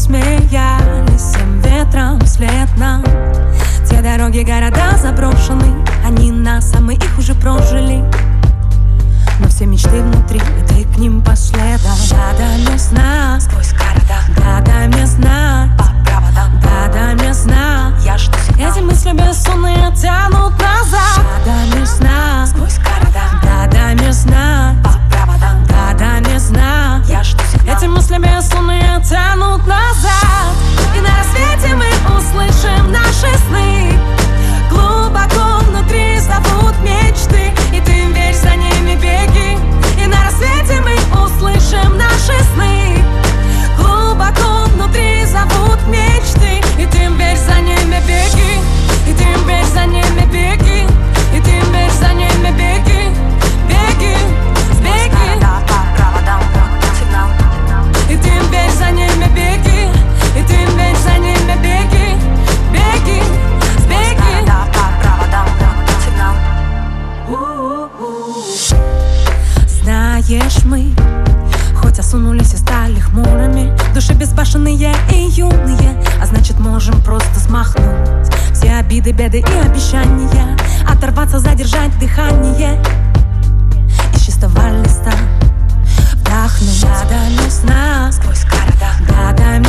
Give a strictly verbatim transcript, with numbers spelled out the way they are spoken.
смеялись всем ветром вслед нам. Те дороги, города заброшены, они нас, а мы их уже прожили. Но все мечты внутри, и ты к ним по следам. Да-да, мне сна сквозь города, да-да, мне сна по проводам, да-да, мне сна я жду сигнал. Эти мысли бессонные тянут назад. Да-да, мне сна сквозь города, да-да, мне сна по проводам, да-да, мне сна я жду сигнал. Эти мысли бессонные тянут назад. И на рассвете мы услышим наши сны. Глубоко внутри зовут мечты, и ты верь за ними, беги. И на рассвете мы услышим наши сны. Глубоко внутри зовут мечты, и ты верь за ними, беги. И ты верь за ними, беги. И ты верь за ними, беги. Беги, беги. И ты верь за ними, беги. И ты верь за ними, беги. Беги, беги. Знаешь, мы хоть осунулись и стали хмурыми, души безбашенные и юные, а значит можем просто смахнуть все обиды, беды и обещания, оторваться, задержать дыхание и с чистого листа вдохнуть. Да-да, мне сна сквозь города, да-да,